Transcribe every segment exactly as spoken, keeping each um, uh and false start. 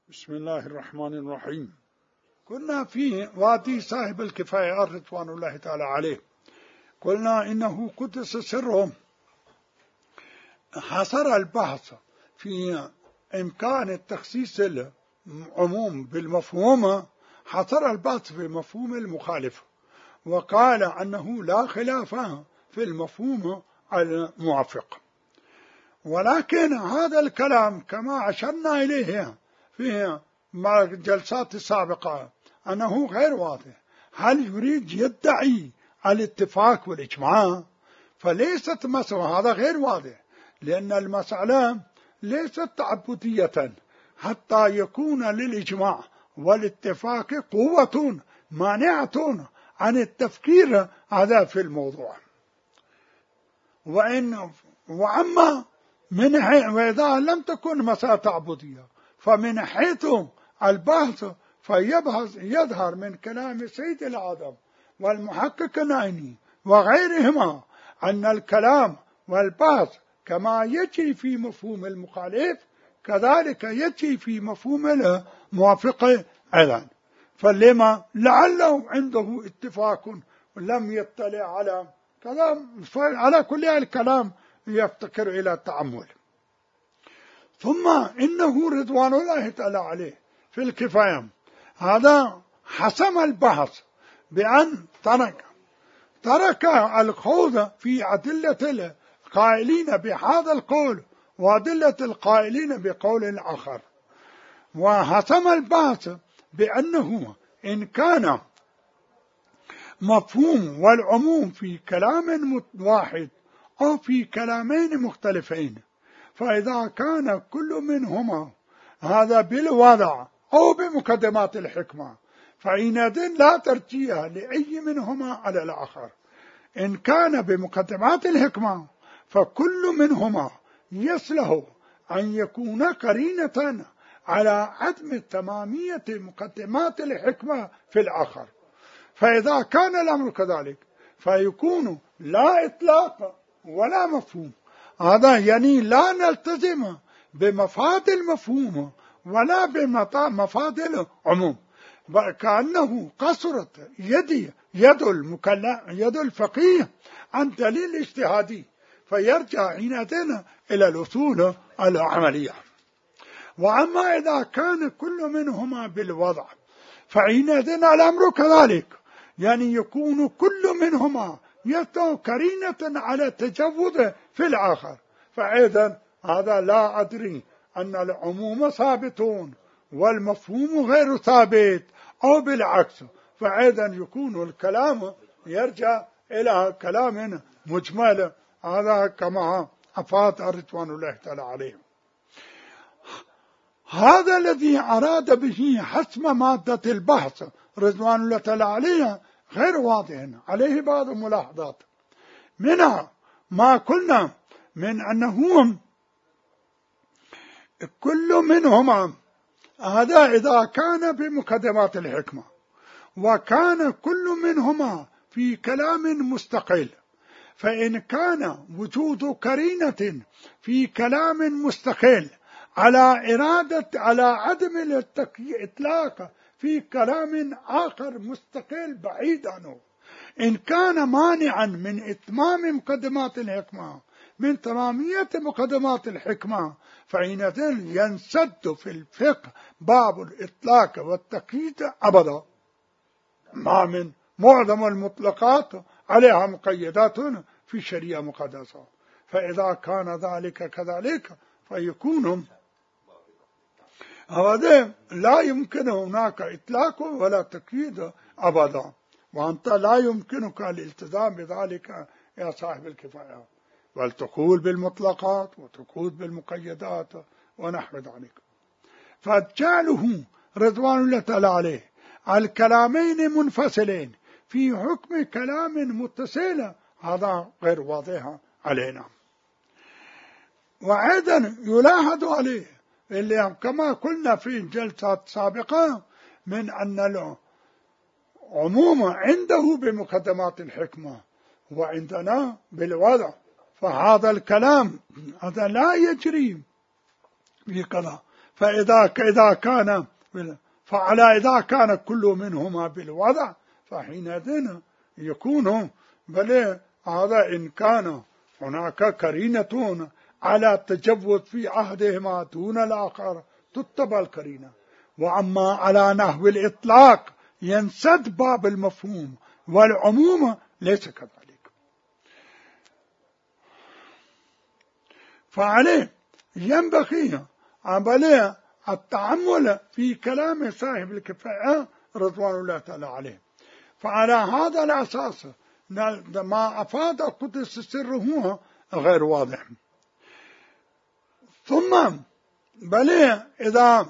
بسم الله الرحمن الرحيم. كنا في وادي صاحب الكفاية رضوان الله تعالى عليه، قلنا إنه قدس سرهم حصر البحث في إمكان التخصيص العموم بالمفهوم، حصر البحث في مفهوم المخالف، وقال أنه لا خلاف في المفهوم الموافق. ولكن هذا الكلام كما أشرنا إليه في الجلسات السابقة أنه غير واضح. هل يريد يدعي الاتفاق والإجماع؟ فليست مسألة، هذا غير واضح، لأن المسألة ليست تعبدية حتى يكون للإجماع والاتفاق قوة مانعة عن التفكير هذا في الموضوع. وإن وأما من حيث وإذا لم تكن مسألة تعبدية فمن حيث البحث فيبحث يظهر من كلام سيد العالم والمحقق النعيمي وغيرهما أن الكلام والبحث كما يجري في مفهوم المخالف كذلك يجري في مفهوم الموافق أيضا. فلما لعله عنده اتفاق ولم يطلع على كلام، على كل الكلام يفتقر إلى التأمل. ثم إنه رضوان الله تعالى عليه في الكفاية هذا حسم البحث بأن ترك ترك الخوض في أدلة القائلين بهذا القول وأدلة القائلين بقول آخر، وحسم البحث بأنه إن كان مفهوم والعموم في كلام واحد أو في كلامين مختلفين، فإذا كان كل منهما هذا بالوضع أو بمقدمات الحكمة فإنذ لا ترجيح لأي منهما على الآخر. إن كان بمقدمات الحكمة فكل منهما يصلح أن يكون قرينة على عدم تمامية مقدمات الحكمة في الآخر، فإذا كان الأمر كذلك فيكون لا إطلاق ولا مفهوم. هذا يعني لا نلتزم بمفاد المفهوم ولا بمفاد العموم، كأنه قصرت يدي يد المكلم يد الفقيه عن دليل اجتهادي فيرجع عنادنا إلى الأصول العملية. وأما إذا كان كل منهما بالوضع فعنادنا الأمر كذلك، يعني يكون كل منهما يستوى قرينة على تجوز في الآخر، فإذا هذا لا أدري أن العموم ثابتون والمفهوم غير ثابت أو بالعكس، فإذا يكون الكلام يرجع إلى كلام مجمل. هذا كما أفاد رضوان الله تعالى عليه. هذا الذي أراد به حسم مادة البحث رضوان الله تعالى عليه غير واضح، عليه بعض الملاحظات، منها ما قلنا من أنه كل منهما هذا إذا كان بمقدمات الحكمة وكان كل منهما في كلام مستقل، فإن كان وجود قرينة في كلام مستقل على إرادة على عدم الإطلاق في كلام آخر مستقل بعيد عنه، إن كان مانعا من إتمام مقدمات الحكمة من تمامية مقدمات الحكمة فإنذ ينسد في الفقه باب الإطلاق والتقييد أبدا، ما من معظم المطلقات عليها مقيدات في الشريعة مقدسة. فإذا كان ذلك كذلك فيكون هذا لا يمكن هناك إطلاق ولا تقييد أبدا، وأنت لا يمكنك الالتزام بذلك يا صاحب الكفاية، بل تقول بالمطلقات وتقول بالمقيدات ونحو ذلك. فجعله رضوان الله تعالى عليه الكلامين منفصلين في حكم كلام متصل هذا غير واضح علينا. وأيضا يلاحظ عليه اللي كما قلنا في جلسات سابقة من أن العموم عنده بمقدمات الحكمة وعندنا بالوضع، فهذا الكلام هذا لا يجري في كذا، فإذا إذا كان فعلى إذا كان كل منهما بالوضع فحينئذ يكون بل هذا إن كان هناك قرينة على تجوز في عهدهما دون الآخر تتبع القرينة. وأما على نحو الإطلاق ينسد باب المفهوم والعموم ليس كذلك. فعليه ينبغي عملية التأمل في كلام صاحب الكفاية رضوان الله تعالى عليه. فعلى هذا الأساس ما أفاد قدس سره غير واضح. ثم بل إذا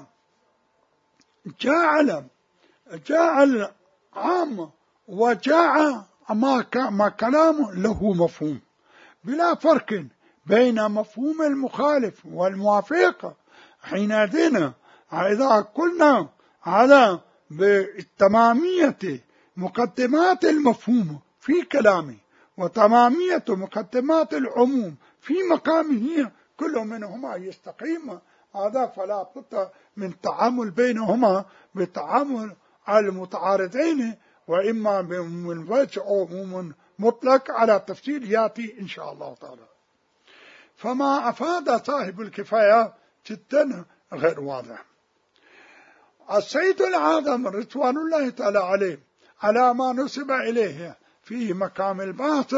جاء جاء العام وجاء ما كلام له مفهوم بلا فرق بين مفهوم المخالف والموافق، حينئذ إذا قلنا على بالتمامية مقدمات المفهوم في كلامه وتمامية مقدمات العموم في مقامه كل منهما يستقيم، هذا فلا بد من تعامل بينهما بتعامل المتعارضين، وإما من وجه عموم مطلق على تفصيل يأتي إن شاء الله تعالى. فما أفاد صاحب الكفاية جدا غير واضح. السيد العظم رضوان الله تعالى عليه على ما نسب إليه في مقام البحث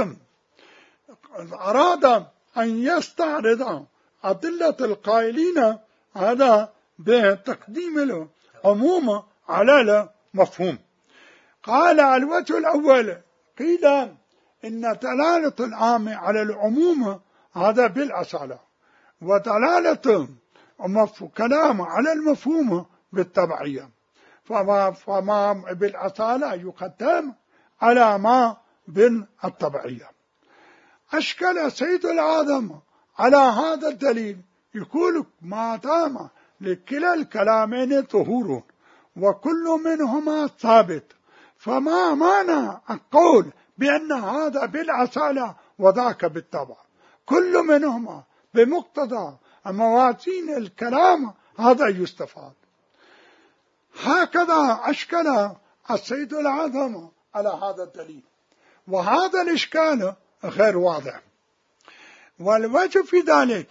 أراد أن يستعرض أدلة القائلين هذا بتقديم العموم على المفهوم. قال الوجه الأول قيل إن دلالة العام على العموم هذا بالأصالة، ودلالة كلام على المفهوم بالتبعية، فما, فما بالأصالة يقدم على ما بالتبعية. أشكل سيد العظم على هذا الدليل، يقول ما دام لكلا الكلامين ظهور وكل منهما ثابت، فما معنى القول بأن هذا بالأصالة وذاك بالطبع؟ كل منهما بمقتضى موازين الكلام هذا يستفاد. هكذا أشكل السيد العظم على هذا الدليل، وهذا الإشكال غير واضح. والوجه في ذلك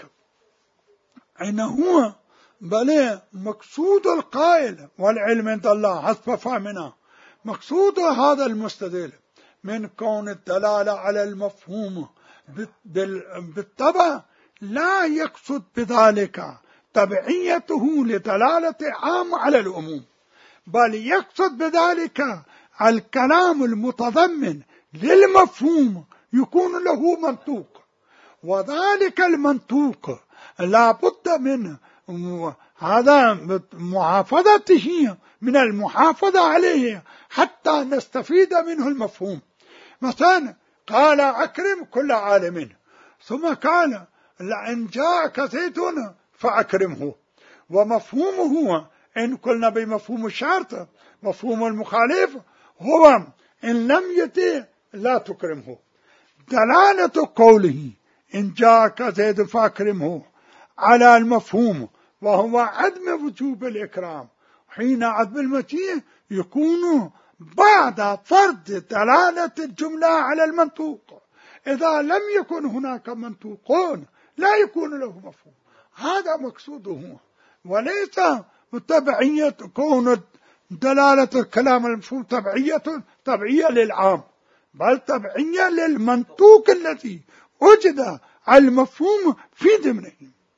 أنه بل مقصود القائل والعلم عند الله حسب فهمنا، مقصود هذا المستدل من كون الدلالة على المفهوم بالطبع لا يقصد بذلك تبعيته لدلالة عام على العموم، بل يقصد بذلك الكلام المتضمن للمفهوم يكون له منطوق، وذلك المنطوق لا بد من هذا محافظته من المحافظة عليه حتى نستفيد منه المفهوم. مثلا قال أكرم كل عالم، ثم قال لئن جاءك زيد فأكرمه، ومفهومه إن قلنا بمفهوم الشرط مفهوم المخالف هو إن لم يتي لا تكرمه. دلالة قوله إن جاءك زيد فأكرمه على المفهوم وهو عدم وجوب الإكرام، حين عدم المجيء يكون بعد فرض دلالة الجملة على المنطوق. إذا لم يكن هناك منطوقون لا يكون له مفهوم، هذا مقصوده، وليس تبعية كون دلالة الكلام المفهوم تبعية تبعية للعام، بل تبعية للمنطوق الذي وجد على المفهوم في ضمنه.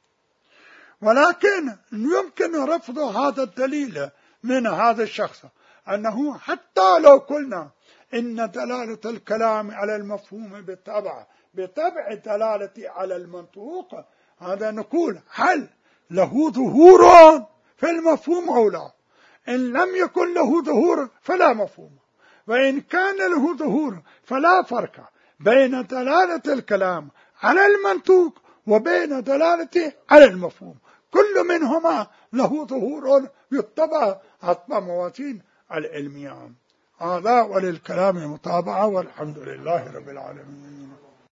ولكن يمكن رفض هذا الدليل من هذا الشخص، أنه حتى لو قلنا إن دلالة الكلام على المفهوم بالطبع بطبع دلالة على المنطوق، هذا نقول هل له ظهور في المفهوم أو لا؟ إن لم يكن له ظهور فلا مفهوم، وإن كان له ظهور فلا فرق بين دلالة الكلام على المنطوق وبين دلالته على المفهوم، كل منهما له ظهور يتبع حسب موازين العلمية. هذا وللكلام متابعة، والحمد لله رب العالمين.